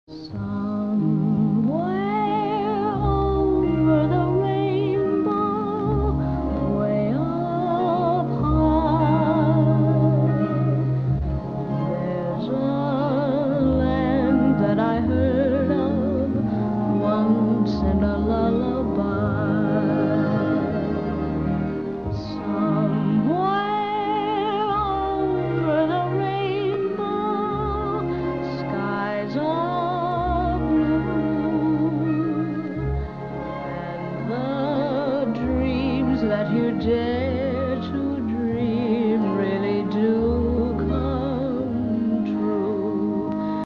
Somewhere over the rainbow, way up high, there's a land that I heard of once in a lullaby. Somewhere over the rainbow, skies are blue, and the dreams that you dare